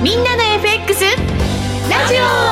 みんなの FX ラジ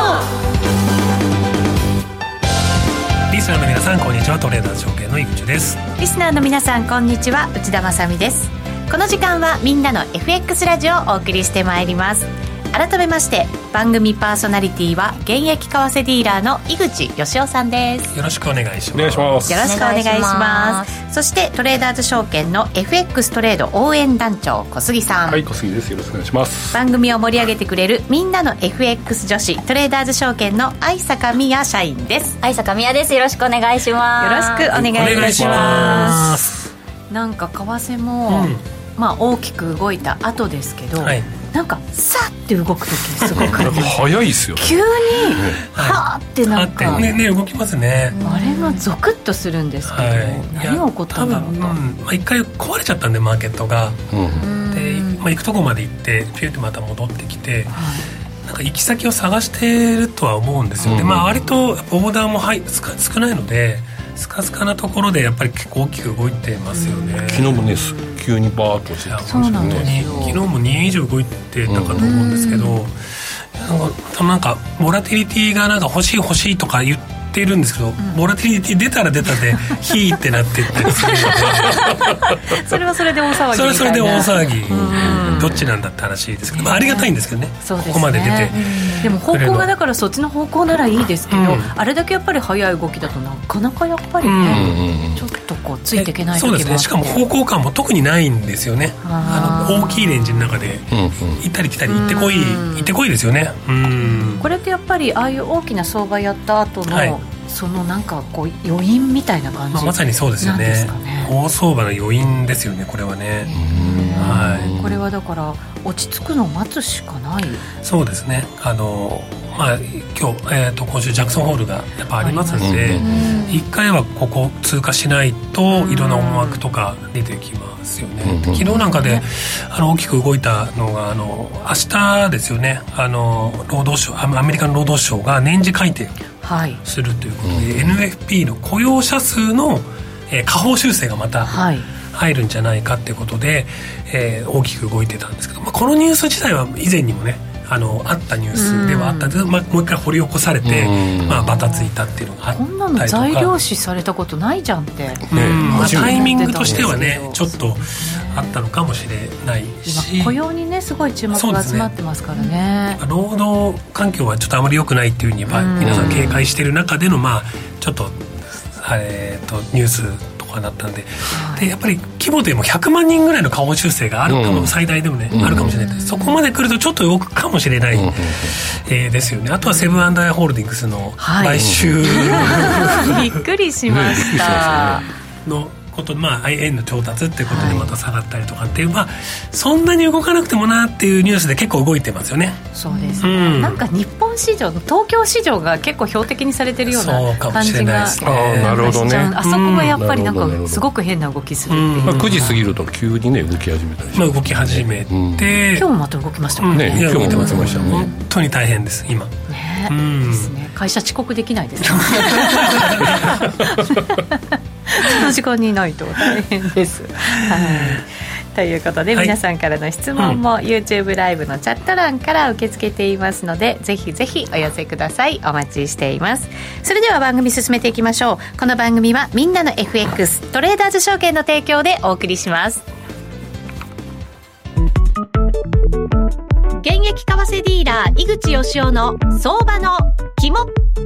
オ。 リスナーの皆さんこんにちは。トレーダーズ証券の井口です。 リスナーの皆さんこんにちは。内田まさみです。この時間はみんなの FX ラジオをお送りしてまいります。改めまして番組パーソナリティは現役為替ディーラーの井口義雄さんです。 よろしくお願いします。 お願いします。 よろしくお願いします。そしてトレーダーズ証券の FX トレード応援団長小杉さん。 はい、小杉です。よろしくお願いします。 番組を盛り上げてくれるみんなの FX 女子トレーダーズ証券の相坂美也社員です。 相坂美也です。よろしくお願いします。 よろしくお願いいたします。なんか為替も、大きく動いた後ですけど、なんかさって動くときすごく早いですよ、 急にはーってなんか動きますね。 あれがゾクッとするんですけど、何が起こったんだろうと。 一回壊れちゃったんでマーケットが、で、行くとこまで行ってピューってまた戻ってきて、なんか行き先を探してるとは思うんですよね。割とオーダーも少ないのでスカスカなところでやっぱり結構大きく動いてますよね。 昨日もね急にバーッとしてたんですよね。 そうなんですよ。 昨日も2円以上動いてたかと思うんですけど、なんかボラティリティがなんか欲しいとか言ってるんですけど、ボラティリティ出たら出たでヒーってなっていったりするのでそれはそれで大騒ぎみたいな。 それで大騒ぎ、どっちなんだって話ですけど、ありがたいんですけどね。 そうですね。 ここまで出て、 でも方向がだからそっちの方向ならいいですけど、あれだけやっぱり速い動きだとなかなかやっぱりね、ちょっとこうついていけない時もあって。 そうですね。しかも方向感も特にないんですよね。大きいレンジの中で行ったり来たり行ってこいですよね。 これってやっぱりああいう大きな相場やった後の、そのなんかこう余韻みたいな感じ、 まさにそうですよね。大相場の余韻ですよね、これはね。 これはだから落ち着くのを待つしかない。 そうですね。今週ジャクソンホールがやっぱありますので、一回はここ通過しないといろんな思惑とか出てきますよね。昨日なんかで大きく動いたのが明日ですよね。労働省、アメリカの労働省が年次改定するということで、NFP の雇用者数の下方修正がまた入るんじゃないかということで、大きく動いてたんですけど、このニュース自体は以前にもねあったニュースではあったんですけど、もう一回掘り起こされて、バタついたっていうのがあったりとか。 こんなの材料視されたことないじゃんって、 タイミングとしてはねちょっとあったのかもしれないし、 今雇用にねすごい注目が集まってますからね。 労働環境はちょっとあまり良くないっていうふうに皆さん警戒している中でのちょっとニュースなったんで、でやっぱり規模でも100万人ぐらいの下方修正があるかも、最大でもね、あるかもしれない。そこまで来るとちょっと動くかもしれない、ですよね。あとはセブン&アイ・ホールディングスの買収、 びっくりしましたのこと、円の調達っていうことでまた下がったりとかっていう、そんなに動かなくてもなっていうニュースで結構動いてますよね。 そうですね、なんか日本市場、東京市場が結構標的にされてるような感じがしちゃう。 なるほどね。 あそこがやっぱりなんかすごく変な動きするっていう、 9時過ぎると急にね動き始めたりして、 動き始めて、 今日もまた動きましたもんね。 今日も動きましたね。 本当に大変です今ですね。会社遅刻できないですその時間にいないと大変です、ということで、皆さんからの質問も YouTube ライブのチャット欄から受け付けていますので、ぜひぜひお寄せください。お待ちしています。それでは番組進めていきましょう。この番組はみんなの FX トレーダーズ証券の提供でお送りします。現役為替ディーラー井口義雄の相場の肝。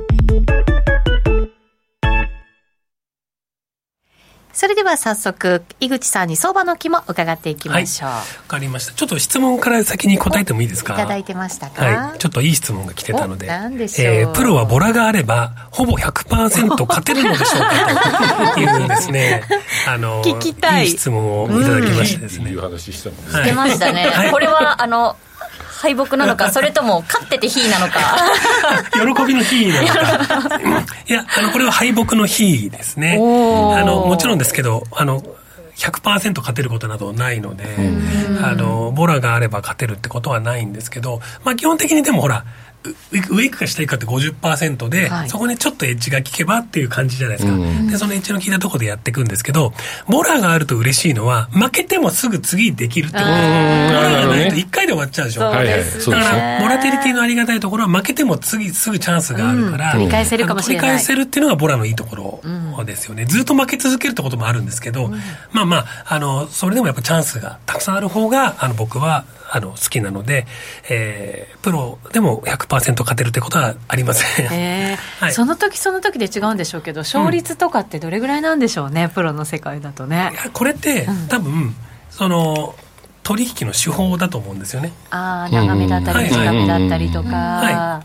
それでは早速井口さんに相場の肝伺っていきましょう。 わかりました。ちょっと質問から先に答えてもいいですか。 いただいてましたか。 ちょっといい質問が来てたので、 何でしょう。 プロはボラがあればほぼ 100% 勝てるのでしょうかというですね聞きたい。 いい質問をいただきましてですね、 いう話したんです。 してましたね、これは敗北なのか、それとも勝っててヒーなのか喜びのヒーなのかいやこれは敗北のヒーですね。もちろんですけど100% 勝てることなどないので、ボラがあれば勝てるってことはないんですけど、基本的にでもほら上行くか下行くかって 50% で、 はい、 そこにちょっとエッジが効けばっていう感じじゃないですか、でそのエッジの効いたところでやっていくんですけど、ボラがあると嬉しいのは負けてもすぐ次できるってこと。ボラがないと1回で終わっちゃうでしょ。 そうですね。 だからボラティリティのありがたいところは負けても次すぐチャンスがあるから、 取り返せるかもしれない。 取り返せるっていうのがボラのいいところですよね、ずっと負け続けるってこともあるんですけど、まあまあそれでもやっぱチャンスがたくさんある方が僕は好きなので、プロでも 100% 勝てるってことはありません、はい、 その時その時で違うんでしょうけど、勝率とかってどれぐらいなんでしょうね、プロの世界だとね。 いやこれって多分取引の手法だと思うんですよね。 長めだったり短めだったりとか、 はい、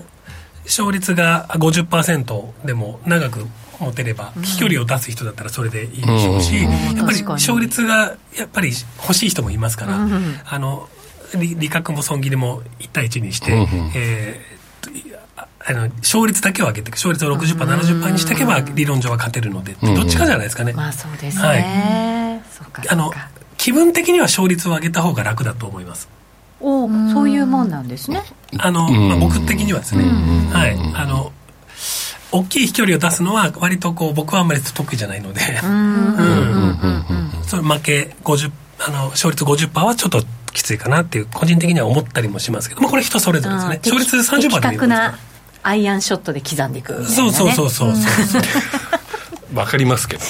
勝率が 50% でも長く持てれば、飛距離を出す人だったらそれでいいでしょうし、やっぱり勝率がやっぱり欲しい人もいますから、利確も損切りも1対1にして、勝率だけを上げていく、勝率を 60%、70% にしていけば理論上は勝てるので、どっちかじゃないですかね。 まあそうですね、そうか気分的には勝率を上げた方が楽だと思います。 そういうもんなんですね。 僕的にはですね、はい、大きい飛距離を出すのは割と僕はあんまり得意じゃないので、それ負け50勝率 50% はちょっときついかなっていう個人的には思ったりもしますけど、これ人それぞれですね。勝率 30% でもいいですから。的確なアイアンショットで刻んでいくみたいな、ね、 そうわかりますけど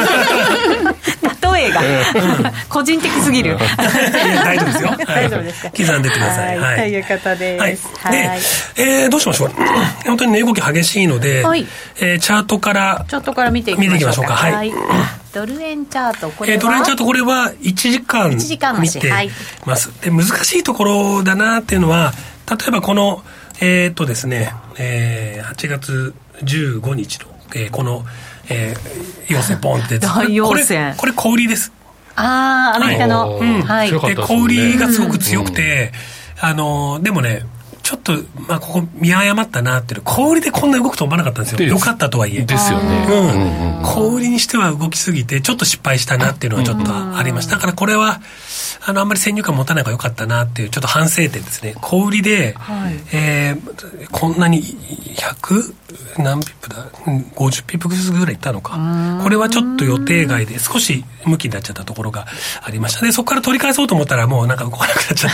例えが個人的すぎる。 大丈夫ですよ、 大丈夫ですか。 刻んでってください、 ということです、 で、どうしましょう。本当に値動き激しいので、チャートから見ていきましょうか。 はい、 ドル円チャート、これはドル円チャート、これは1時間見てます、で難しいところだなっていうのは、例えばこのですね、8月15日の、この陽線ポンって大陽線、 これ小売りです。 アメリカの、 で小売りがすごく強くて、でもねちょっとここ見誤ったなっていう、小売りでこんな動くと思わなかったんですよ。よかったとはいえですよね、 小売りにしては動きすぎてちょっと失敗したなっていうのはちょっとありました。だからこれはあんまり先入観持たない方が良かったなっていうちょっと反省点ですね。小売りで、こんなに100何ピップだ50ピップぐらいいったのか、これはちょっと予定外で少し向きになっちゃったところがありましたね。そこから取り返そうと思ったらもうなんか動かなくなっちゃって、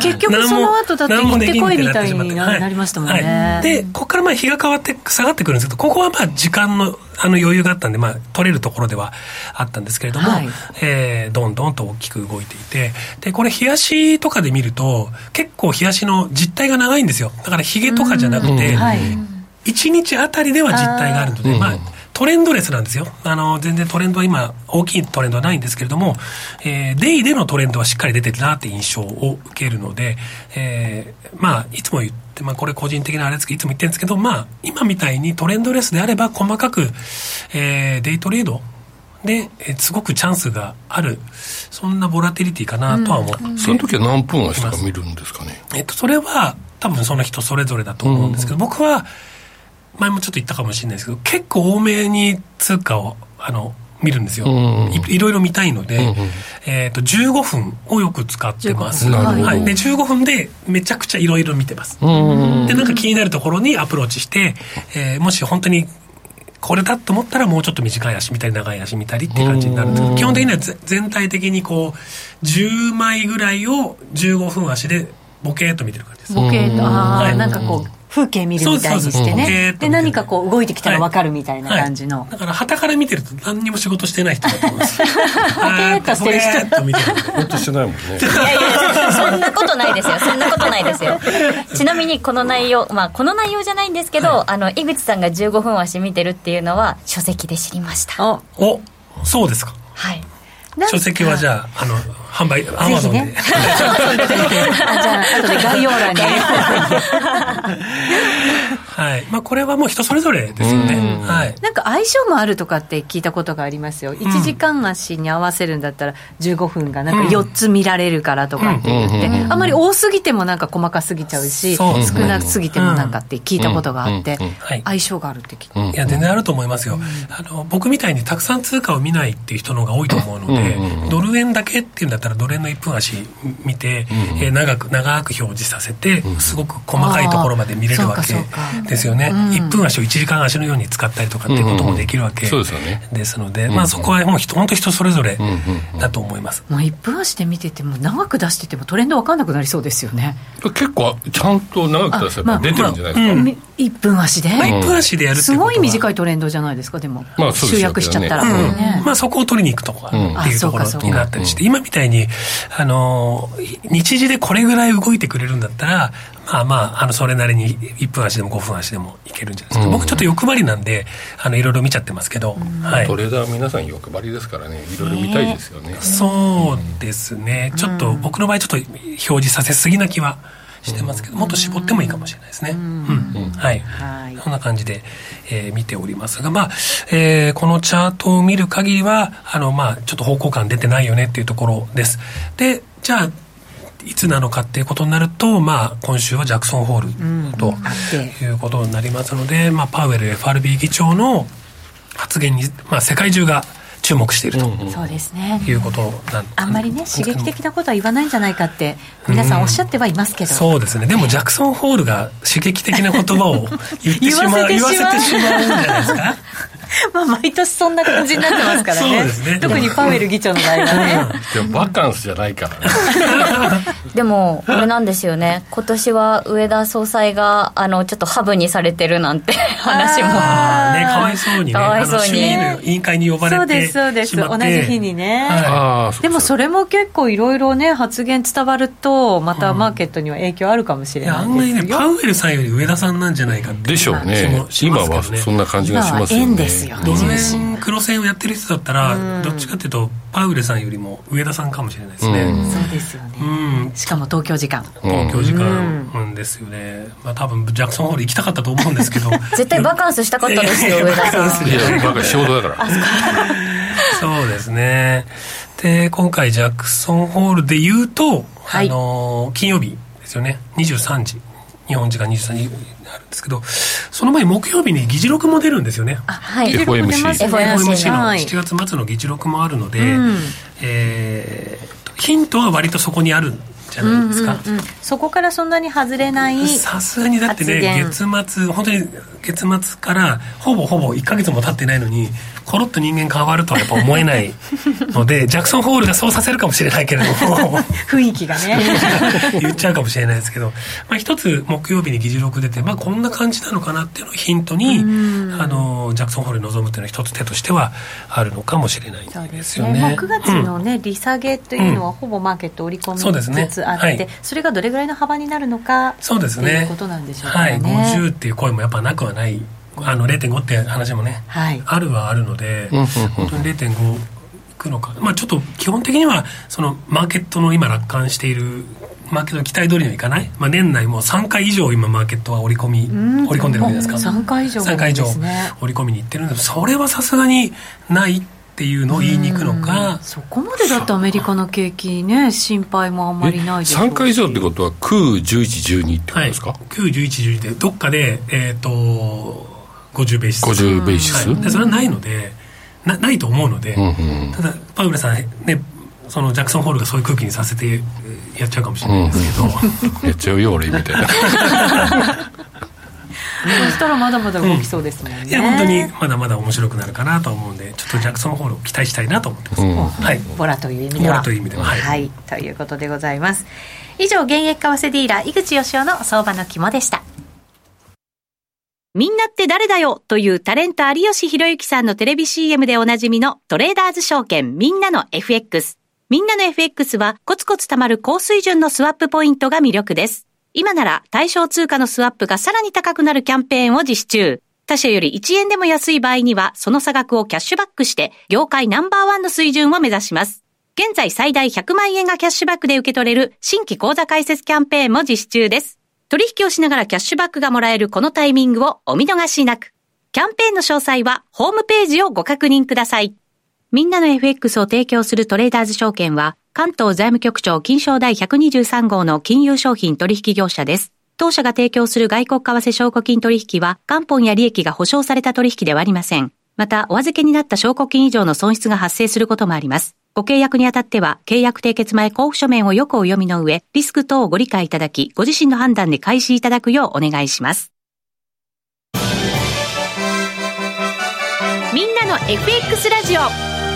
結局その後だって行ってこいみたいになりましたもんね、 でここから日が変わって下がってくるんですけど、ここは時間の余裕があったんで、取れるところではあったんですけれども、どんどんと大きく動いていて、でこれ日足とかで見ると結構日足の実体が長いんですよ。だからヒゲとかじゃなくて、1日あたりでは実体があるので、トレンドレスなんですよ。全然トレンドは今大きいトレンドはないんですけれども、デイでのトレンドはしっかり出てるなって印象を受けるので、いつも言って、これ個人的なあれですけどいつも言ってるんですけど、今みたいにトレンドレスであれば細かく、デイトレードですごくチャンスがある、そんなボラティリティかなとは思って、 その時は何分足が見るんですかね。 それは多分その人それぞれだと思うんですけど、僕は前もちょっと言ったかもしれないですけど、結構多めに通貨を見るんですよ、いろいろ見たいので、15分をよく使ってます。で15分でめちゃくちゃいろいろ見てます。でなんか気になるところにアプローチして、もし本当にこれだと思ったらもうちょっと短い足見たり長い足見たりっていう感じになるんですけど、基本的には全体的に10枚ぐらいを15分足でボケーっと見てる感じです。 ボケーっと、なんか風景見るみたいにしてね。で何か動いてきたら分かるみたいな感じの、 だから旗から見てると何にも仕事してない人だと思います。 ポケーっとしてる人仕事してないもんね。 いやそんなことないですよ。そんなことないですよ。ちなみにこの内容、この内容じゃないんですけど、井口さんが15分足見てるっていうのは書籍で知りました。 そうですか。 はい。 書籍はじゃあ販売アマゾンで、 じゃあ後で概要欄にはい。まあこれはもう人それぞれですよね。はい。 なんか相性もあるとかって聞いたことがありますよ。1時間足に合わせるんだったら15分がなんか4つ見られるからとかって言って、あんまり多すぎてもなんか細かすぎちゃうし、少なすぎてもなんかって聞いたことがあって、相性があるって聞いて。 いや全然あると思いますよ。僕みたいにたくさん通貨を見ないっていう人の方が多いと思うので、ドル円だけっていうんだったらドル円の1分足見て、長く表示させて、すごく細かいところまで見れるわけですよね。1分足を1時間足のように使ったりとかっていうこともできるわけですので、まあそこはもう本当人それぞれだと思います。 もう1分足で見てても長く出しててもトレンド分かんなくなりそうですよね。 結構ちゃんと長く出せば出てるんじゃないですか。 1分足で 1分足でやるってことはすごい短いトレンドじゃないですか。でも集約しちゃったら、 まあそこを取りに行くとかっていうところになったりして、今みたいに日時でこれぐらい動いてくれるんだったらまあそれなりに1分足でも5分足でもいけるんじゃないですか。僕ちょっと欲張りなんでいろいろ見ちゃってますけど、 トレーダーは皆さん欲張りですからね、いろいろ見たいですよね。 そうですね。ちょっと僕の場合ちょっと表示させすぎな気はしてますけど、もっと絞ってもいいかもしれないですね。はい。そんな感じで、見ておりますが、このチャートを見る限りはちょっと方向感出てないよねっていうところです。で、じゃあいつなのかっていうことになると、今週はジャクソンホールということになりますので、パウエル FRB 議長の発言に、世界中が注目していると、 そうですね、 いうことなんあんまりね刺激的なことは言わないんじゃないかって皆さんおっしゃってはいますけど、 そうですね。でもジャクソンホールが刺激的な言葉を言ってしまう言わせてしまうんじゃないですか。 毎年そんな感じになってますからね。そうですね。特にパウエル議長の場合はね。 でもバカンスじゃないからね。 でもこれなんですよね。今年は上田総裁がちょっとハブにされてるなんて話もかわいそうにね。衆議院の委員会に呼ばれてそうです同じ日にね。でもそれも結構いろいろね発言伝わるとまたマーケットには影響あるかもしれないですよ。 案外ねパウエルさんより上田さんなんじゃないかってでしょうね。今はそんな感じがしますよね。 ドル円黒線をやってる人だったらどっちかっていうとパウエルさんよりも上田さんかもしれないですね。 そうですよね。しかも東京時間ですよね。多分ジャクソンホール行きたかったと思うんですけど絶対バカンスしたかったですよ上田さん。 いやバカ仕事だからそうですね。で今回ジャクソンホールで言うと、金曜日ですよね。23時日本時間23時あるんですけど、その前木曜日に議事録も出るんですよね。 FOMC の7月末の議事録もあるので、ヒントは割とそこにあるんじゃないですか。 そこからそんなに外れない。 さすがにだってね月末本当に月末からほぼ1ヶ月も経ってないのにコロッと人間変わるとはやっぱ思えないのでジャクソンホールがそうさせるかもしれないけれども雰囲気がね言っちゃうかもしれないですけど、一つ木曜日に議事録出て、こんな感じなのかなっていうのをヒントにジャクソンホールに臨むっていうのは一つ手としてはあるのかもしれないですよね。 もう9月のね、利下げというのはほぼマーケット織り込みつつあって、それがどれぐらいの幅になるのかっていうことなんでしょうかね。 50っていう声もやっぱなくはない。0.5 って話もね、あるはあるので、本当に 0.5 いくのか、ちょっと基本的にはそのマーケットの今楽観しているマーケットの期待通りにはいかない、年内も3回以上今マーケットは織り込んでるわけですか。 3回以上織り込みにいってるんです。それはさすがにないっていうのを言いに行くのか。 そこまでだとアメリカの景気ね心配もあんまりないでしょうし。 3回以上ってことは9、11、12ってことですか。 9、11、12でどっかで50ベーシス 50ベーシス、 でそれはないのでないと思うので、ただパウエルさんねそのジャクソンホールがそういう空気にさせてやっちゃうかもしれないですけど、 やっちゃうよ俺みたいなそしたらまだまだ動きそうですもんね。 いや本当にまだまだ面白くなるかなと思うんで、ちょっとジャクソンホールを期待したいなと思ってます。 ボラという意味ではということでございます。以上現役為替ディーラー井口義雄の相場の肝でした。みんなって誰だよというタレント有吉弘行さんのテレビ CM でおなじみのトレーダーズ証券みんなの FX。みんなの FX はコツコツ貯まる高水準のスワップポイントが魅力です。今なら対象通貨のスワップがさらに高くなるキャンペーンを実施中。他社より1円でも安い場合にはその差額をキャッシュバックして業界ナンバーワンの水準を目指します。現在最大100万円がキャッシュバックで受け取れる新規口座開設キャンペーンも実施中です。 取引をしながらキャッシュバックがもらえるこのタイミングをお見逃しなく。キャンペーンの詳細はホームページをご確認ください。みんなの FX を提供するトレーダーズ証券は、関東財務局長金商第123号の金融商品取引業者です。当社が提供する外国為替証拠金取引は、元本や利益が保証された取引ではありません。また、お預けになった証拠金以上の損失が発生することもあります。ご契約にあたっては、契約締結前交付書面をよくお読みの上、リスク等をご理解いただき、ご自身の判断で開始いただくようお願いします。みんなの FX ラジオ。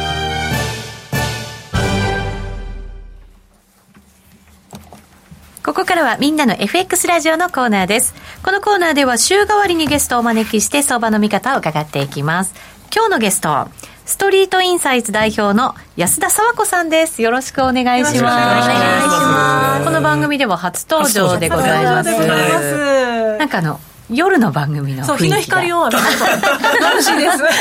ここからはみんなの FX ラジオのコーナーです。このコーナーでは週替わりにゲストをお招きして相場の見方を伺っていきます。今日のゲスト、ストリートインサイツ代表の安田佐和子さんです。よろしくお願いします。お願いします。この番組では初登場でございます。なんか夜の番組の雰囲気が、そう、日の光を楽しいですね。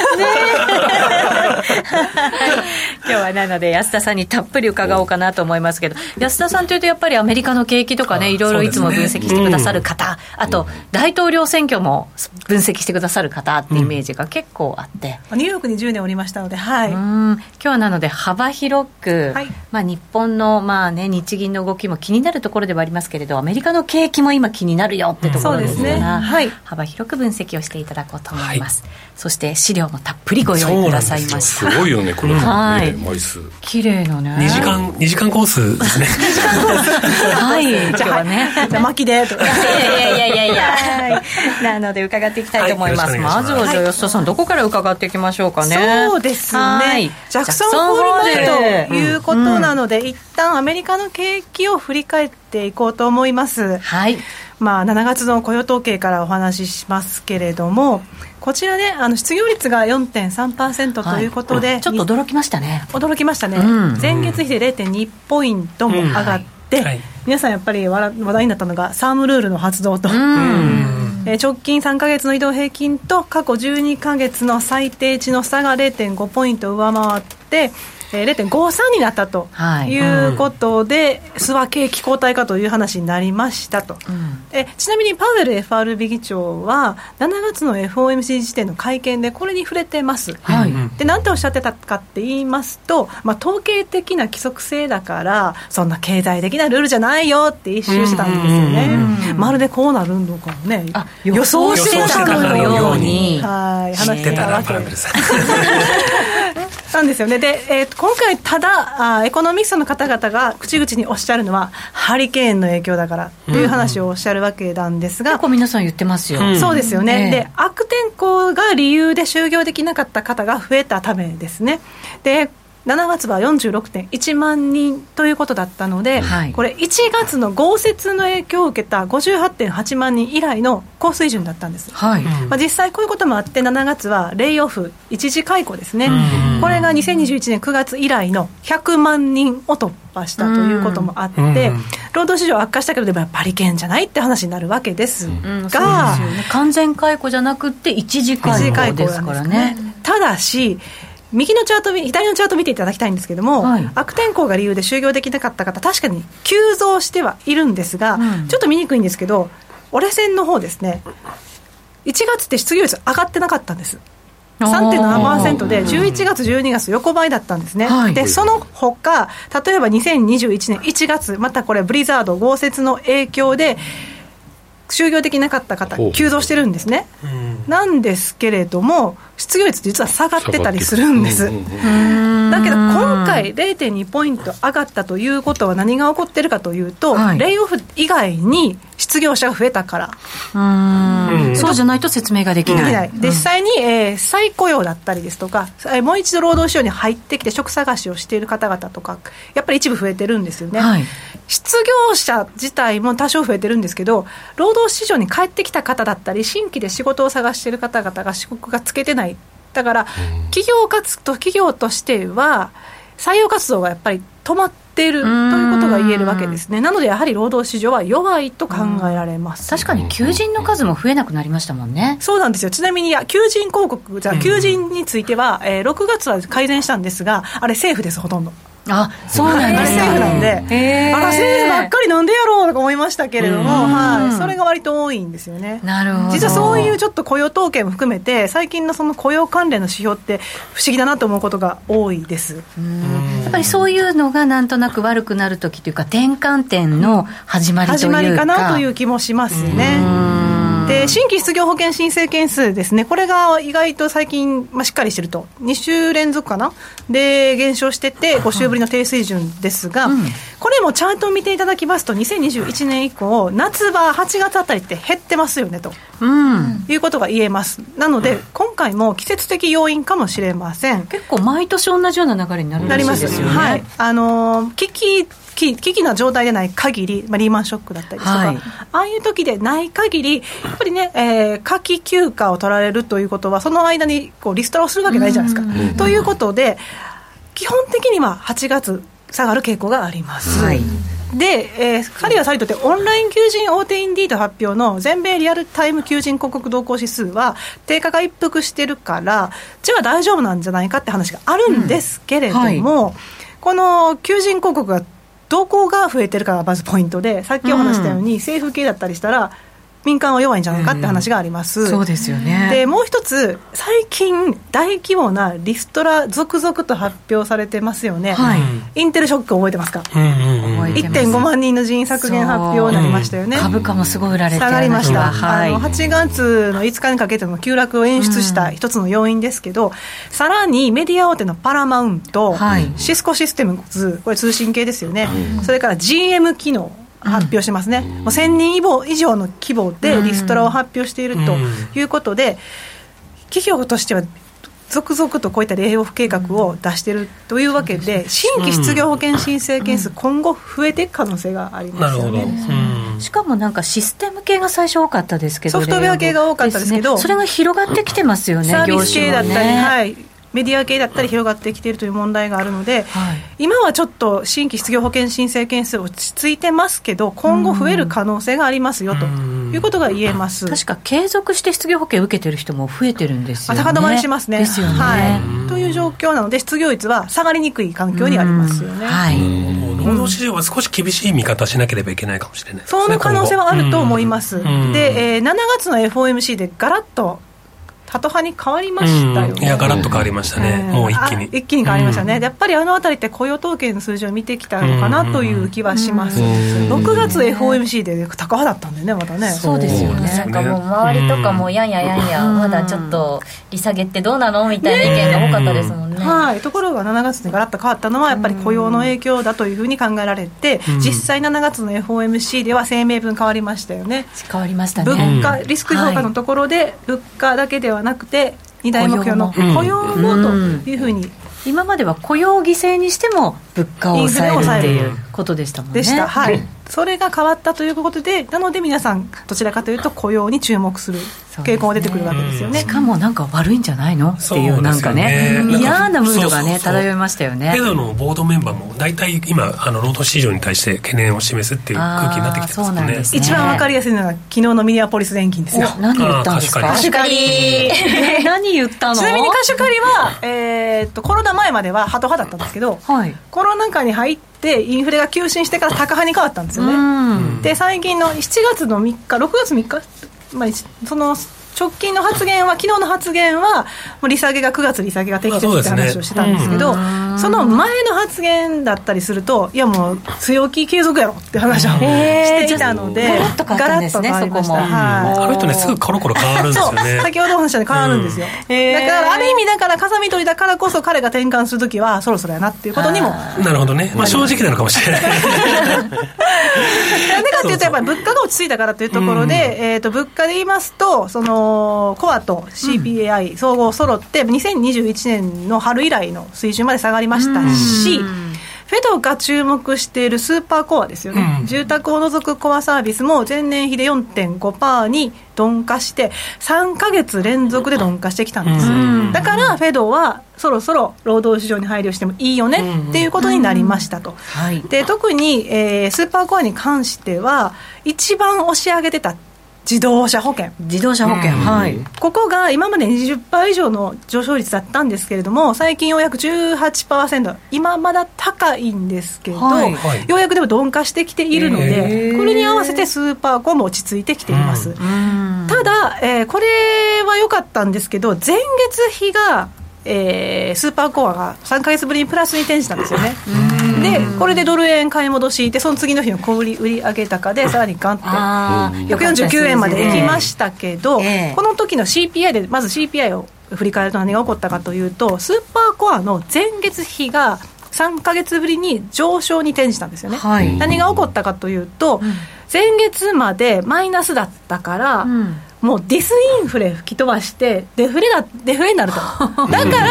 今日はなので安田さんにたっぷり伺おうかなと思いますけど、安田さんというとやっぱりアメリカの景気とかね、いろいろいつも分析してくださる方、あと大統領選挙も分析してくださる方ってイメージが結構あって、 ニューヨークに10年おりましたので、はい、 今日はなので幅広く、はい、日本の、日銀の動きも気になるところではありますけれど、アメリカの景気も今気になるよってところですから、はい、幅広く分析をしていただこうと思います、はい、そして資料もたっぷりご用意くださいました。 すごいよねこの、枚数綺麗なね、 2時間コースですね。 はい、今日はね、 じゃあ巻きでとか、いやなので伺っていきたいと思います。まずはじゃあ安田さん、どこから伺っていきましょうかね。 そうですね、ジャクソンホール前ということなので、一旦アメリカの景気を振り返っていこうと思います。 はい、 7月の雇用統計からお話ししますけれども、こちらね、失業率が 4.3% ということで、 ちょっと驚きましたね。 前月比で 0.2 ポイントも上がって、皆さんやっぱり話題になったのがサームルールの発動と、直近3ヶ月の移動平均と過去12ヶ月の最低値の差が 0.5 ポイント上回って、0.53 になったということで、諏訪景気後退かという話になりましたと、ちなみにパウエル FRB 議長は7月の FOMC 時点の会見でこれに触れてます、でなんておっしゃってたかって言いますと、統計的な規則性だからそんな経済的なルールじゃないよって一周したんですよね。まるでこうなるのかもね、予想してたかのように話してたわけですなんですよね。で、今回ただエコノミストの方々が口々におっしゃるのはハリケーンの影響だからという話をおっしゃるわけなんですが、 結構皆さん言ってますよ、 そうですよね、で悪天候が理由で就業できなかった方が増えたためですね。で7月は 46.1 万人ということだったので、これ1月の豪雪の影響を受けた 58.8 万人以来の高水準だったんです、実際こういうこともあって7月はレイオフ一時解雇ですね、これが2021年9月以来の100万人を突破したということもあって、労働市場悪化したけどでもやっぱりけんじゃないって話になるわけですが、 完全解雇じゃなくて一時解雇ですからね。 ただし左のチャート見ていただきたいんですけども、悪天候が理由で就業できなかった方確かに急増してはいるんですが、ちょっと見にくいんですけど折れ線の方ですね、1月って失業率上がってなかったんです。 3.7% で11月12月横ばいだったんですね、でその他例えば2021年1月またこれブリザード豪雪の影響で就業できなかった方急増してるんですね、なんですけれども失業率実は下がってたりするんです。だけど今回 0.2 ポイント上がったということは何が起こってるかというと、レイオフ以外に失業者が増えたから、 そうじゃないと説明ができない。 実際に、再雇用だったりですとか、もう一度労働市場に入ってきて職探しをしている方々とかやっぱり一部増えてるんですよね、失業者自体も多少増えてるんですけど、労働市場に帰ってきた方だったり新規で仕事を探している方々が仕事がつけてない。だから企業としては採用活動がやっぱり止まっているということが言えるわけですね。なのでやはり労働市場は弱いと考えられます。 確かに求人の数も増えなくなりましたもんね。 そうなんですよ。ちなみに求人広告求人については、6月は改善したんですが、あれ政府ですほとんど。 あ、そうなんです政府なんで、政府ばっかりなんでやろうとか思いましたけれども、はい、それが割と多いんですよね。 なるほど。 実はそういうちょっと雇用統計も含めて最近のその雇用関連の指標って不思議だなと思うことが多いです。 やっぱりそういうのがなんとなく悪くなるときというか転換点の始まりというか、 始まりかなという気もしますね。で、新規失業保険申請件数ですね、これが意外と最近、しっかりしてると2週連続かなで減少してて5週ぶりの低水準ですが、これもチャートを見ていただきますと2021年以降夏場8月あたりって減ってますよねと、いうことが言えます。なので、今回も季節的要因かもしれません。 結構毎年同じような流れになるらしいですよね。 はい、危機な状態でない限り、リーマンショックだったりとか、ああいう時でない限りやっぱりね、夏季休暇を取られるということはその間にこうリストラをするわけないじゃないですか、ということで基本的には8月下がる傾向があります。で、彼はさりとってオンライン求人大手インディード発表の全米リアルタイム求人広告動向指数は低下が一服してるからじゃあ大丈夫なんじゃないかって話があるんですけれども、この求人広告がどこが増えてるかがまずポイントで、さっきお話したように政府系だったりしたら民間は弱いんじゃないかって話があります、 そうですよね。 でもう一つ最近大規模なリストラ続々と発表されてますよね、インテルショック覚えてますか、1.5 万人の人員削減発表になりましたよね。 株価もすごい売られて下がりました、8月の5日にかけての急落を演出した一つの要因ですけど、さらにメディア大手のパラマウント、シスコシステムズ、これ通信系ですよね、それから GM 機能発表しますね、もう1000人以上の規模でリストラを発表しているということで、企業としては続々とこういったレイオフ計画を出しているというわけで、新規失業保険申請件数今後増えていく可能性がありますよね。 しかもなんかシステム系が最初多かったですけど、 ソフトウェア系が多かったですけど、 それが広がってきてますよね。 サービス系だったり、メディア系だったり広がってきているという問題があるので、今はちょっと新規失業保険申請件数落ち着いてますけど今後増える可能性がありますよということが言えます。 確か継続して失業保険を受けてる人も増えてるんですよね。 高止まりしますね。 ですよね、 という状況なので失業率は下がりにくい環境にありますよね。 労働市場は少し厳しい見方しなければいけないかもしれないですね。 その可能性はあると思います。で、7月の FOMC でガラッとハト派に変わりましたよね。 いやガラッと変わりましたね、もう一気に変わりましたね、やっぱりあのあたりって雇用統計の数字を見てきたのかなという気はします。6月 FOMC で高派だったんでね、またね。 そうですよね。 なんかもう周りとかもやんやまだちょっと利下げってどうなのみたいな意見が多かったですもんね。 ところが7月でガラッと変わったのはやっぱり雇用の影響だというふうに考えられて、実際7月の FOMC では声明文変わりましたよね。 変わりましたね。 物価リスク評価のところで物価だけではなくて2大目標の雇用もというふうに、 今までは雇用を犠牲にしても物価を抑えるっていうことでしたもんね。 でした、それが変わったということで、なので皆さんどちらかというと雇用に注目する傾向が出てくるわけですよね。 しかもなんか悪いんじゃないのっていうなんかね、嫌なムードがね漂いましたよね。 フェドのボードメンバーも大体今労働市場に対して懸念を示すっていう空気になってきてますよね。 一番わかりやすいのが昨日のミネアポリス連勤ですよ。 何言ったんですか。 貸し借り何言ったの。 ちなみに貸し借りは、コロナ前まではハト派だったんですけど、コロナ禍に入ってインフレが急進してからタカ派に変わったんですよね。で最近の7月の3日6月3日、その直近の発言は、昨日の発言はもう利下げが9月利下げが適切って話をしてたんですけど、その前の発言だったりすると、いやもう強気継続やろって話をしていたので、 ガラッと変わりました。 あの人ねすぐコロコロ変わるんですよね。 そう先ほどお話したように変わるんですよ。だからある意味だから風見鶏だからこそ彼が転換するときはそろそろやなっていうことにも。 なるほどね、正直なのかもしれない。 なんでかっていうとやっぱり物価が落ち着いたからというところで、物価で言いますとそのコアと CPI 総合揃って2021年の春以来の水準まで下がりましたし、フェドが注目しているスーパーコアですよね、住宅を除くコアサービスも前年比で 4.5% に鈍化して3ヶ月連続で鈍化してきたんです。だからフェドはそろそろ労働市場に配慮してもいいよねっていうことになりましたと。で特に、スーパーコアに関しては一番押し上げてた自動車保険、 はい、 ここが今まで 20% 以上の上昇率だったんですけれども、最近ようやく 18%、 今まだ高いんですけど、はい、ようやくでも鈍化してきているので、これに合わせてスーパーコアも落ち着いてきています。ただ、これは良かったんですけど、前月比がスーパーコアが3ヶ月ぶりにプラスに転じたんですよね。でこれでドル円買い戻しで、その次の日の小売売上高でさらにガンって149円までいきましたけど、この時の CPI でまず CPI を振り返ると何が起こったかというと、スーパーコアの前月比が3ヶ月ぶりに上昇に転じたんですよね、はい、何が起こったかというと、前月までマイナスだったから、もうディスインフレ吹き飛ばしてデフレになるとだから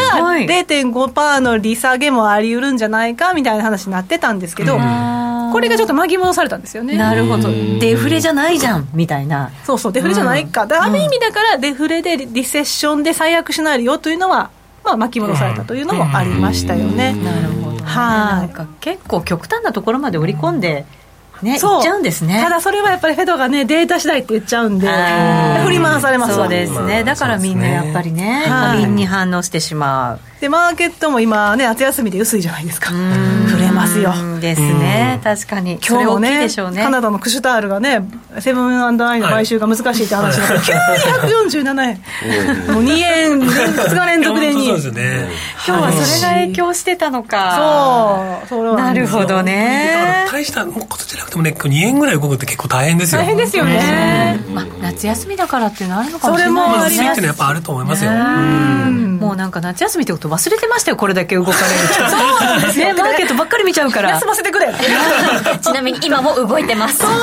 0.5% の利下げもあり得るんじゃないかみたいな話になってたんですけど、これがちょっと巻き戻されたんですよね。 なるほど、デフレじゃないじゃんみたいな。 そうデフレじゃないか、ある意味だからデフレでリセッションで最悪しないよというのは、巻き戻されたというのもありましたよね。 なるほど、なんか結構極端なところまで織り込んでね、言っちゃうんですね。 ただそれはやっぱりフェドがね、データ次第って言っちゃうんで振り回されますわ。 そうですね、だからみんなやっぱりね、過敏に反応してしまう。 でマーケットも今ね、夏休みで薄いじゃないですか。触れますよですね、確かに今日もね、 それ大きいでしょうね。 カナダのクシュタールがね、セブン&アイの買収が難しいって話だから、急に147円もう2円2日連続で2円そうですね。 今日はそれが影響してたのか。 それはなるほどね。 大したことじゃなくてもね、2円ぐらい動くって結構大変ですよ。 大変ですよね。 夏休みだからっていうのあるのかもしれないですね。 それもあります。っていうのはやっぱあると思いますよ。 もうなんか夏休みってこと忘れてましたよ、これだけ動かれると。そうなんですね、マーケットばっかり見ちゃうから休ませてくれちなみに今も動いてます。 そうなんです、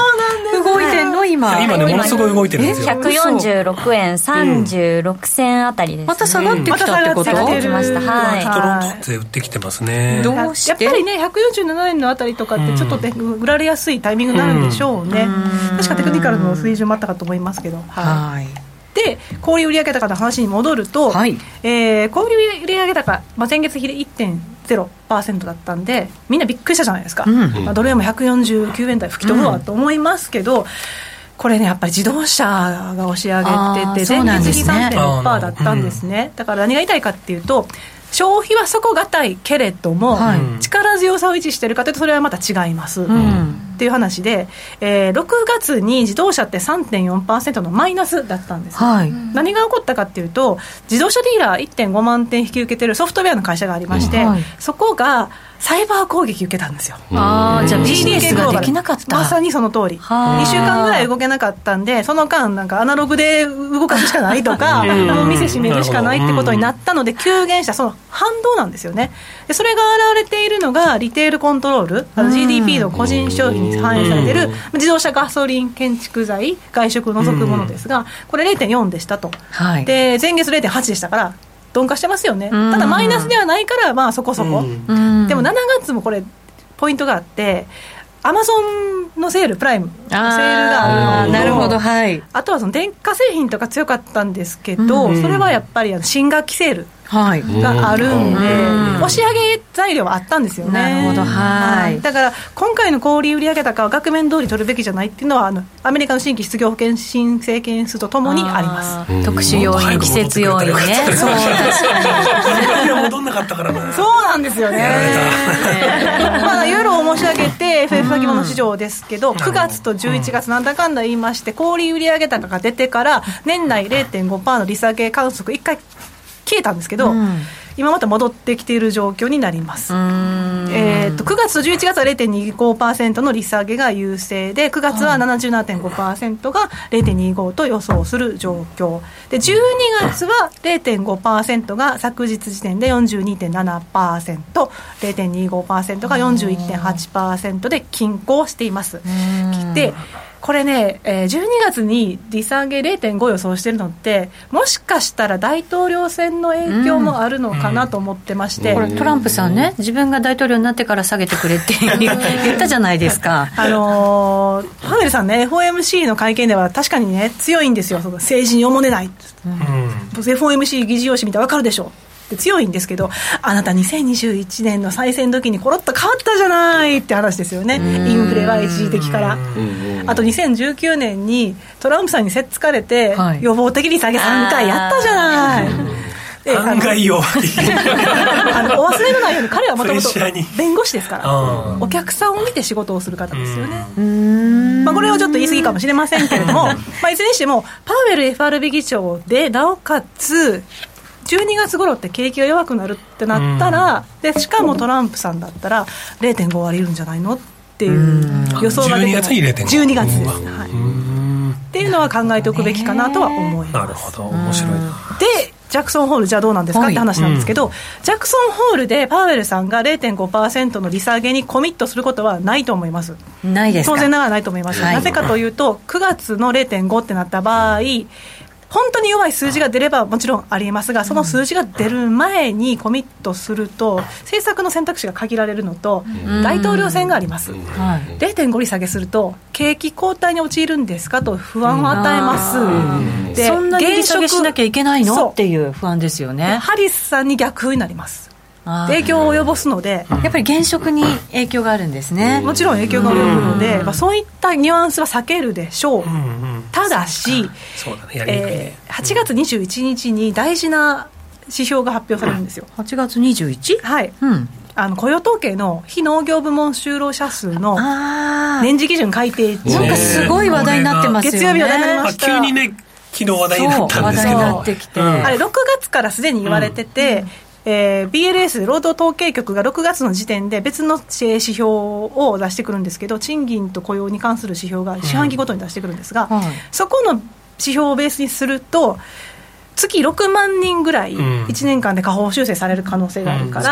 動いてんの今ね、ものすごい動いてるんですよ。 146円36銭あたりですね。 また下がってきたってこと？ 下がってきました。はい。 トロントって売ってきてますね。 どうして？ やっぱりね、147円のあたりとかってちょっと売られやすいタイミングになるんでしょうね。確かテクニカルの水準もあったかと思いますけど、はい。で小売売上高の話に戻ると、はい、小売売上高、前月比で 1.0% だったんで、みんなびっくりしたじゃないですか、ドル円も149円台吹き飛ぶわと思いますけど、これね、やっぱり自動車が押し上げてて、前月比 3.6% だったんですね。だから何が言いたいかっていうと、消費は底堅いけれども、力強さを維持しているかというと、それはまた違います、っていう話で、6月に自動車って 3.4% のマイナスだったんです、何が起こったかっていうと、自動車ディーラー 1.5 万点引き受けてるソフトウェアの会社がありまして、そこがサイバー攻撃受けたんですよ。 じゃあビジネスができなかった。 まさにその通り。2週間ぐらい動けなかったんで、その間なんかアナログで動かすしかないとかもう店閉めるしかないってことになったので、急減したその反動なんですよね。でそれが現れているのがリテールコントロール、GDP の個人消費に反映されている自動車、ガソリン、建築材、外食を除くものですが、これ 0.4 でしたと、で前月 0.8 でしたから鈍化してますよね。ただマイナスではないから、そこそこ、でも7月もこれポイントがあって、アマゾンのセール、プライムのセールがあるのと、 なるほど、はい、 あとはその電化製品とか強かったんですけど、それはやっぱり新学期セールがあるんで、押し上げ材料はあったんですよね。 なるほど、はい、 だから今回の小売売上高は額面通り取るべきじゃないっていうのは、アメリカの新規失業保険申請件数とともにあります。 特殊要因、季節要因ね。そう、確かに戻んなかったからな。 そうなんですよね。ユーロを申し上げて FF 先物市場ですけど、9月と11月なんだかんだ言いまして、小売売上高が出てから年内 0.5% の利下げ観測1回消えたんですけど、今また戻ってきている状況になります。9月と11月は 0.25% の利下げが優勢で、9月は 77.5% が 0.25 と予想する状況で、12月は 0.5% が昨日時点で 42.7%、 0.25% が 41.8% で均衡しています。でこれね、12月に利下げ 0.5 予想してるのって、もしかしたら大統領選の影響もあるのかなと思ってまして、 これトランプさんね、自分が大統領になってから下げてくれって言ったじゃないですか。 パウエルさんね、 FOMC の会見では確かにね強いんですよ。その政治におもねない、FOMC 議事要旨見たら分かるでしょって強いんですけど、あなた2021年の再選時にコロッと変わったじゃないって話ですよね。インフレは一時的から。あと2019年にトランプさんにせっつかれて、はい、予防的利下げ3回やったじゃない。 案外弱いお忘れのないように彼はもともと弁護士ですからお客さんを見て仕事をする方ですよね。これはちょっと言い過ぎかもしれませんけれどもいずれにしてもパウエル FRB 議長でなおかつ12月頃って景気が弱くなるってなったらでしかもトランプさんだったら 0.5 割いるんじゃないのっていう予想が出て 12月に 0.5 12月です、はい、っていうのは考えておくべきかなとは思います。 なるほど面白いな。 でジャクソンホールじゃあどうなんですかって話なんですけど、ジャクソンホールでパウエルさんが 0.5% の利下げにコミットすることはないと思います。 ないですか。 当然ながらないと思います、はい、なぜかというと9月の 0.5 ってなった場合本当に弱い数字が出ればもちろんありますがその数字が出る前にコミットすると政策の選択肢が限られるのと大統領選があります、0.5 利下げすると景気後退に陥るんですかと不安を与えます。 でそんなに利下げしなきゃいけないのっていう不安ですよね。 ハリスさんに逆風になります。影響を及ぼすのでやっぱり現職に影響があるんですね。 もちろん影響が及ぶので、そういったニュアンスは避けるでしょう、ただしそうだね、 8月21日に大事な指標が発表されるんですよ。 8月 21? はい、雇用統計の非農業部門就労者数の年次基準改定なんかすごい話題になってますよね。 月曜日話題になりました。 急にね昨日話題になったんですけど話題になってきて、 あれ6月からすでに言われてて、BLS 労働統計局が6月の時点で別の指標を出してくるんですけど賃金と雇用に関する指標が四半期ごとに出してくるんですが、そこの指標をベースにすると月6万人ぐらい1年間で下方修正される可能性があるから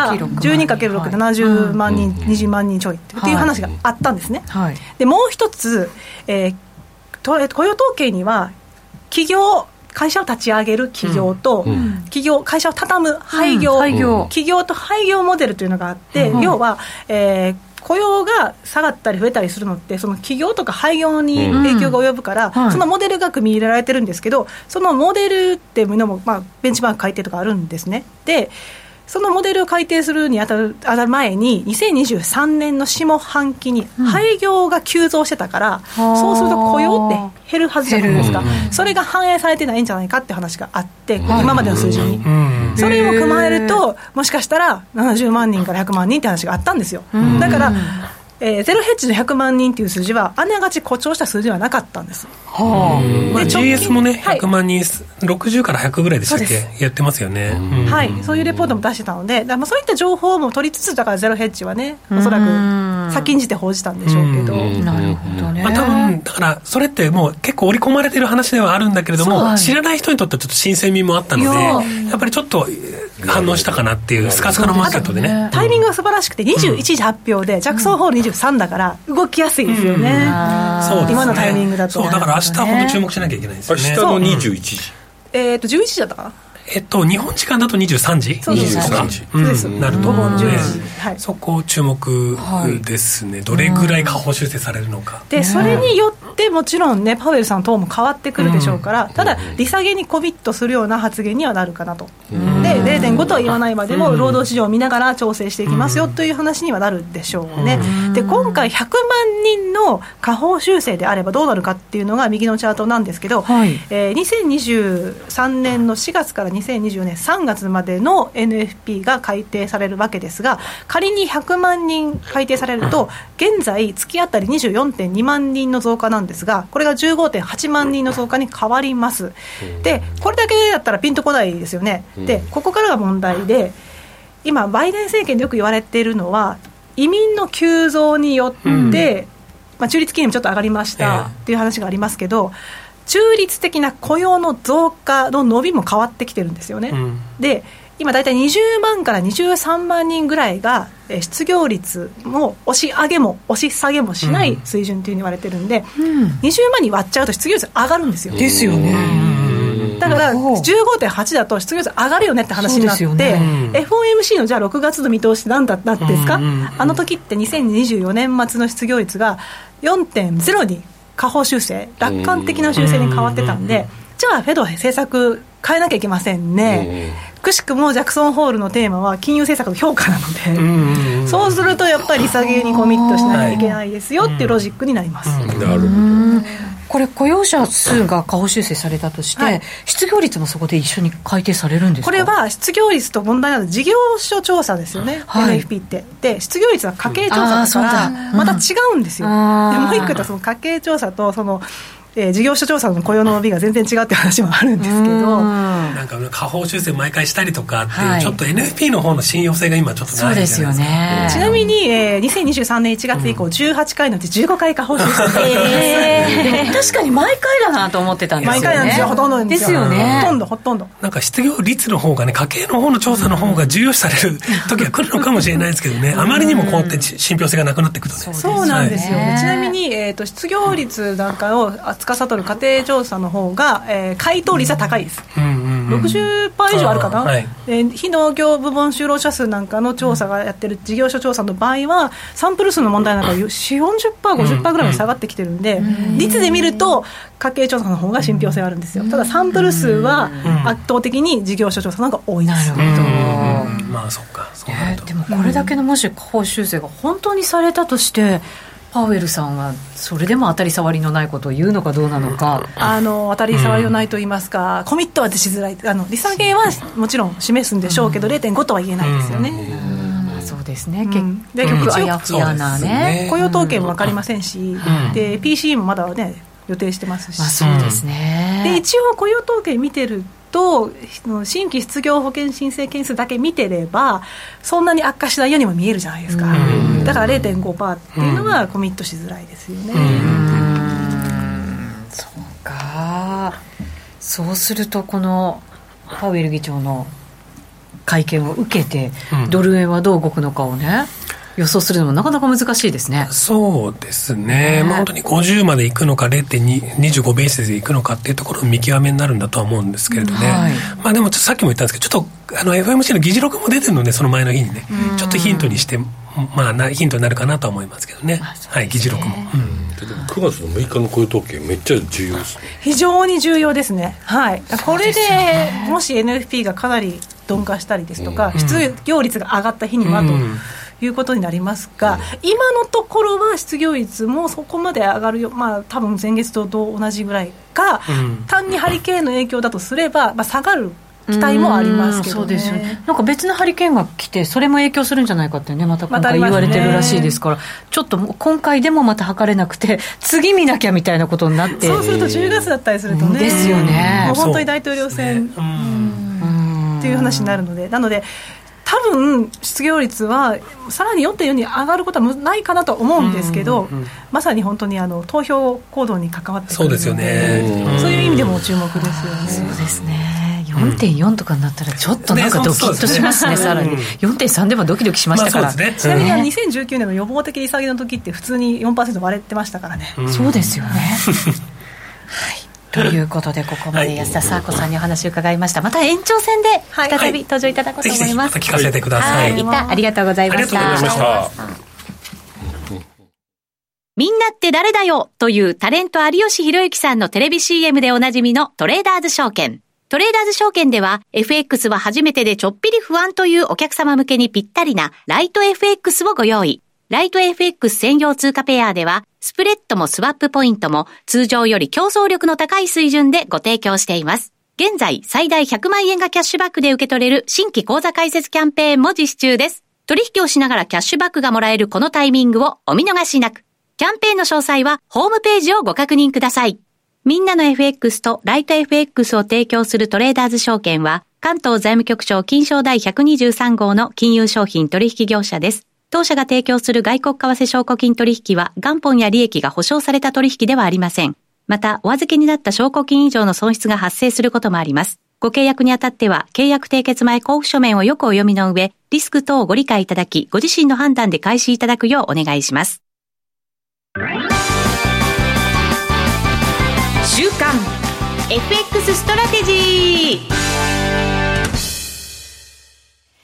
、12×670 万人、20万人ちょいっていう話があったんですね、でもう一つ、雇用統計には会社を立ち上げる企業と、会社を畳む廃業、企業と廃業モデルというのがあって、要は、雇用が下がったり増えたりするのってその企業とか廃業に影響が及ぶから、そのモデルが組み入れられてるんですけどそのモデルっていうのも、ベンチマーク改定とかあるんですね。でそのモデルを改定するにあたる前に2023年の下半期に廃業が急増してたから、そうすると雇用って減るはずじゃないですか、それが反映されてないんじゃないかって話があって、今までの数字に、それを踏まえるともしかしたら70万人から100万人って話があったんですよ。だからゼロヘッジの100万人という数字はあながち誇張した数字はなかったんです、 GS もね100万人、60から100ぐらいでしたっけやってますよね、 そういうレポートも出してたのでそういった情報も取りつつだからゼロヘッジはねおそらく先んじて報じたんでしょうけど、 なるほどね、 多分だからそれってもう結構織り込まれてる話ではあるんだけれども、知らない人にとってはちょっと新鮮味もあったのでやっぱりちょっと反応したかなっていうスカスカのマーケットでね、 タイミングが素晴らしくて21時発表でジャクソンホール23だから動きやすいですよね、今のタイミングだと。 そうだから明日本当注目しなきゃいけないですよね。 明日の21時 11時だったかな。 日本時間だと23時 23時、 なると思うので、 はい、 そこ注目ですね、どれぐらい下方修正されるのかで、それによってもちろんねパウエルさん等も変わってくるでしょうから、ただ利下げにコミットするような発言にはなるかなと、で 0.5 とは言わないまでも労働市場を見ながら調整していきますよという話にはなるでしょうね。で今回100万人の下方修正であればどうなるかっていうのが右のチャートなんですけど、2023年の4月から2024年3月までの NFP が改定されるわけですが、仮に100万人改定されると現在月当たり 24.2 万人の増加なんですが、これが 15.8 万人の増加に変わります。でこれだけだったらピンとこないですよね。でここからが問題で、今バイデン政権でよく言われているのは移民の急増によって、中立金利もちょっと上がりましたっていう話がありますけど、中立的な雇用の増加の伸びも変わってきてるんですよね、で今だいたい20万から23万人ぐらいが失業率も押し上げも押し下げもしない水準というふうに言われてるんで、20万に割っちゃうと失業率上がるんですよ。 ですよね。 だから 15.8 だと失業率上がるよねって話になって、FOMC のじゃあ6月の見通しって何だったんですか、あの時って2024年末の失業率が 4.0 に下方修正、楽観的な修正に変わってたんで、じゃあフェドは政策変えなきゃいけませんね、 くしくもジャクソンホールのテーマは金融政策の評価なので、そうするとやっぱり利下げにコミットしなきゃいけないですよっていうロジックになります。 なるほど。 これ雇用者数が下方修正されたとして、失業率もそこで一緒に改定されるんですか？ これは失業率と問題なので事業所調査ですよね、NFP ってで失業率は家計調査だからまた違うんですよ。でもう一個言うとその家計調査とその事業所調査の雇用の伸びが全然違うっていう話もあるんですけど、 なんか下方修正毎回したりとかっていう、ちょっと NFP の方の信用性が今ちょっとないじゃないですか。そうですよね。 ちなみに、2023年1月以降、18回のうち15回下方修正でも確かに毎回だなと思ってたんですよね。 毎回なんですよ。ほとんどなんですよ。 ですよね。 ほとんどなんか失業率の方がね、家計の方の調査の方が重要視される時が来るのかもしれないですけどね、あまりにもこうやって信憑性がなくなっていくとね。 そうなんですよ、ちなみに、失業率なんかを司る家庭調査の方が、回答率は高いです、60% 以上あるかな、非農業部門就労者数なんかの調査がやってる事業所調査の場合はサンプル数の問題なんか 40%、50% ぐらいまで下がってきてるんで、率で見ると家計調査の方が信憑性はあるんですよ。ただサンプル数は圧倒的に事業所調査の方が多いです。 なるほど。 まあそうか、そうなると、 でもこれだけのもし下方修正が本当にされたとして、パウエルさんはそれでも当たり障りのないことを言うのかどうなのか。 当たり障りのないと言いますか、コミットはしづらい。利下げはもちろん示すんでしょうけど、0.5 とは言えないですよね。 そうですね、結局あやふやなね、 雇用統計も分かりませんし、で PCE もまだね予定してますし、 そうですね。 で一応雇用統計見てると新規失業保険申請件数だけ見てればそんなに悪化しないようにも見えるじゃないですか。だから 0.5% っていうのはコミットしづらいですよね。 そうか。そうするとこのパウエル議長の会見を受けて、ドル円はどう動くのかをね予想するのもなかなか難しいですね。 そうですね、本当に50までいくのか 0.25 ベースでいくのかっていうところの見極めになるんだとは思うんですけれどね、まあ、でもさっきも言ったんですけど、ちょっとFOMC の議事録も出てるので、その前の日にね、ちょっとヒントにして、ヒントになるかなとは思いますけどね、議事録も、 でも9月の6日の雇用統計めっちゃ重要ですね。 非常に重要ですね、これでもし NFP がかなり鈍化したりですとか、失業率が上がった日にはということになりますが、今のところは失業率もそこまで上がるよ、多分前月と同じぐらいか、単にハリケーンの影響だとすれば、下がる期待もありますけどね。 そうですよね。なんか別のハリケーンが来てそれも影響するんじゃないかってね、また今回言われてるらしいですから、ちょっと今回でもまた測れなくて次見なきゃみたいなことになって、 そうすると10月だったりするとね、 ですよね。 もう本当に大統領選っていう話になるので、なので多分失業率はさらに 4.4 に上がることはないかなと思うんですけど、まさに本当に投票行動に関わってくるので、そうですよね、そういう意味でも注目ですよね。 そうですね。4.4 とかになったらちょっとなんかドキッとしますね。さらに 4.3 でもドキドキしましたから、 ちなみに2019年の予防的利下げの時って普通に 4% 割れてましたからね。 そうですよねということで、ここまで安田佐和子さんにお話を伺いました。また延長戦で再び登場いただこうと思います。 ぜひぜひまた聞かせてください。 ありがとうございました。 みんなって誰だよというタレント有吉弘行さんのテレビ CM でおなじみのトレーダーズ証券。トレーダーズ証券では FX は初めてでちょっぴり不安というお客様向けにぴったりなライト FX をご用意。ライト FX 専用通貨ペアではスプレッドもスワップポイントも通常より競争力の高い水準でご提供しています。現在最大100万円がキャッシュバックで受け取れる新規口座開設キャンペーンも実施中です。取引をしながらキャッシュバックがもらえるこのタイミングをお見逃しなく。キャンペーンの詳細はホームページをご確認ください。みんなの FX とライト FX を提供するトレーダーズ証券は関東財務局長金商第123号の金融商品取引業者です。当社が提供する外国為替証拠金取引は元本や利益が保証された取引ではありません。また、お預けになった証拠金以上の損失が発生することもあります。ご契約にあたっては、契約締結前交付書面をよくお読みの上、リスク等をご理解いただき、ご自身の判断で開始いただくようお願いします。週刊 FX ストラテジー。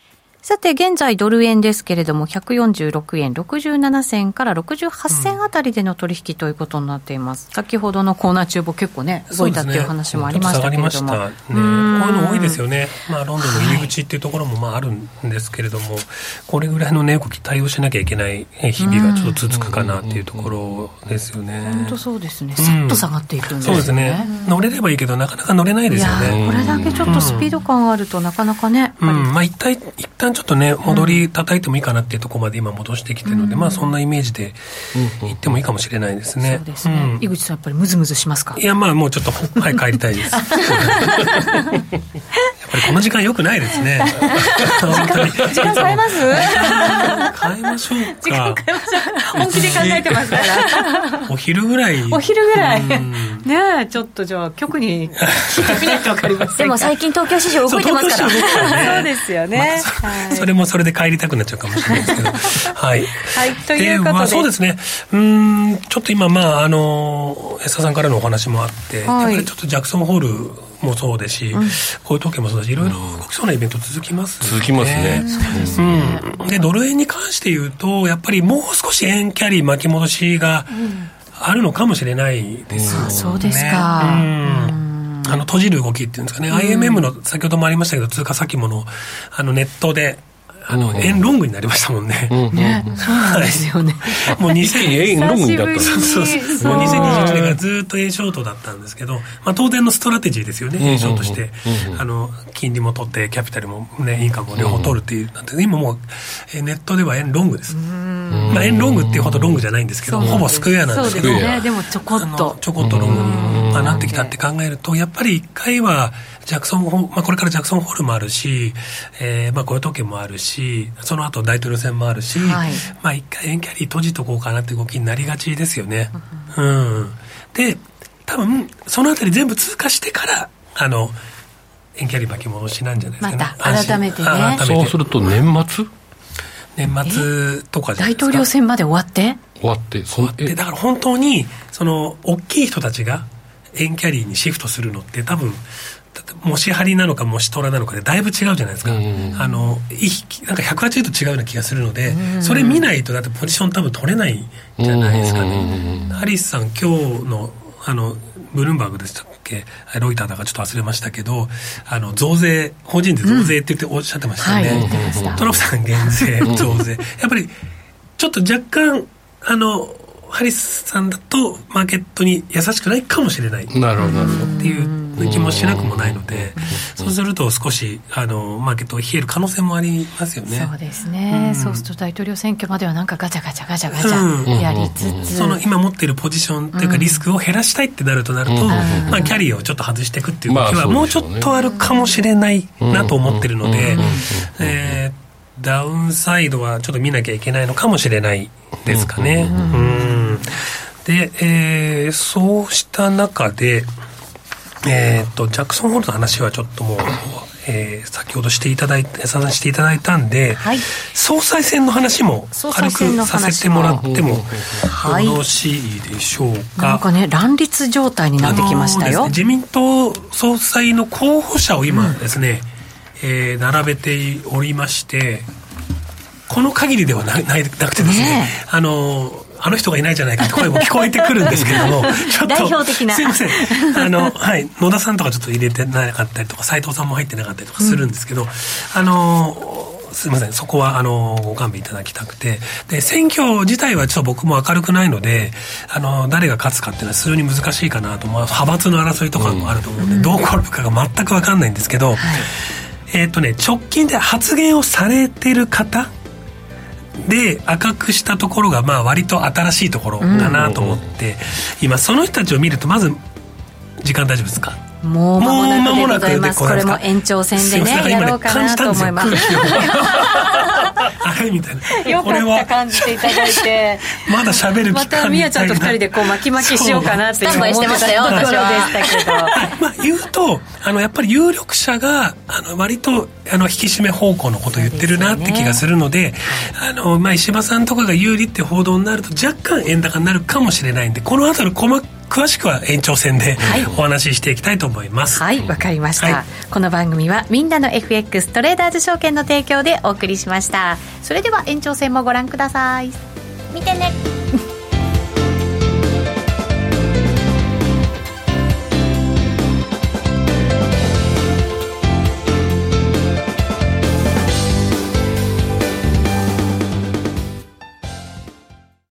さて現在ドル円ですけれども146円67銭から68銭あたりでの取引ということになっています、先ほどのコーナー中も結構ね動いたっていう話もありましたけれども、 こういうの多いですよね、ロンドンの入り口っていうところもあるんですけれども、これぐらいの値動き対応しなきゃいけない日々がちょっと続くかなっていうところですよね。 本当そうですね、さっと下がっていくんですね、 そうですね、乗れればいいけどなかなか乗れないですよね。 これだけちょっとスピード感あるとなかなかね、 一旦ちょっとね戻り叩いてもいいかなっていうところまで今戻してきてるので、そんなイメージでいってもいいかもしれないですね。 そうですね、井口さんやっぱりムズムズしますか？ いやもうちょっとはい帰りたいですやっぱりこの時間良くないですね時間変えます変えましょうか、 時間変えましょう、本気で考えてますからお昼ぐらいねえ、ちょっとじゃあ局に聞いてみないと分かりませんか。 でも最近東京市場動いてますからそうですよね、 それもそれで帰りたくなっちゃうかもしれないですけどはい、 ということで、 そうですね、ちょっと今安田さんからのお話もあって、やっぱりちょっとジャクソンホールもそうですし、こういう時計もそうだし、いろいろ動きそうなイベント続きますね。 続きますね。 でドル円に関して言うとやっぱりもう少し円キャリー巻き戻しがあるのかもしれないですよね。 そうですか。 閉じる動きっていうんですかね、IMM の先ほどもありましたけど通貨先物ネットで円ロングになりましたもんね。 そうなんですよね。 もう円ロングになった。 もう2021年がずっと円ショートだったんですけど、当然のストラテジーですよね。円ショートして金利も取ってキャピタルもねインカムも両方取るっていうなんて、今もうネットでは円ロングです。円ロングっていうほどロングじゃないんですけど、ほぼスクエアなんですけど、 でもちょこっとロングになってきたって考えると、やっぱり一回はジャクソンこれからジャクソンホールもあるし、雇用統計もあるし、その後大統領選もあるし、一回円キャリー閉じとこうかなって動きになりがちですよね。で多分そのあたり全部通過してから円キャリー巻き戻しなんじゃないですかね。 また改めてね。 そうすると年末とかじゃないですか。大統領選まで終わってだから本当にその大きい人たちが円キャリーにシフトするのって多分もし張りなのかもしトラなのかでだいぶ違うじゃないですか。なんか180度違うような気がするので、それ見ないとだってポジション多分取れないじゃないですかね。ハリスさん今日のブルームバーグでしたっけ、ロイターだかちょっと忘れましたけど、増税、法人税増税って言っておっしゃってましたよね。トランプさん減税増税やっぱりちょっと若干ハリスさんだとマーケットに優しくないかもしれないっていう気もしなくもないので、そうすると少しマーケットが冷える可能性もありますよね。 そうですね、そうすると大統領選挙まではなんかガチャガチャやりつつ、 その今持っているポジションというかリスクを減らしたいってなるとキャリーをちょっと外していくっていう動きはもうちょっとあるかもしれないなと思ってるので、ダウンサイドはちょっと見なきゃいけないのかもしれないですかね。で、そうした中でジャクソンホールの話はちょっともう、先ほどしていただいたんで、総裁選の話も軽くさせてもらってもよろしいでしょうか。 なんかね乱立状態になってきましたよ。 自民党総裁の候補者を今ですね、並べておりまして、この限りではなくてですね、あの人がいないじゃないかって声も聞こえてくるんですけどもちょっと代表的なすいません野田さんとかちょっと入れてなかったりとか斉藤さんも入ってなかったりとかするんですけど、すいません、そこはご勘弁いただきたくて、で選挙自体はちょっと僕も明るくないので誰が勝つかっていうのは非常に難しいかなと、派閥の争いとかもあると思うので、どう転ぶかが全く分かんないんですけど、直近で発言をされてる方で赤くしたところが割と新しいところかなと思って、今その人たちを見ると、まず時間大丈夫ですか？ もう間もなくでございます。これも延長戦でねやろうかなと思います。 あれみたいな。 よかった感じていただいてまだ喋る期間みたいな。 またみやちゃんと2人でこう巻き巻きしようかなって思ってたところでしたけど、 言うとやっぱり有力者が割と引き締め方向のことを言ってるなって気がするので、石破さんとかが有利って報道になると若干円高になるかもしれないんで、この後の細詳しくは延長戦で、お話ししていきたいと思います。 はい、わかりました、この番組はみんなの FX トレーダーズ証券の提供でお送りしました。それでは延長戦もご覧ください。 見てね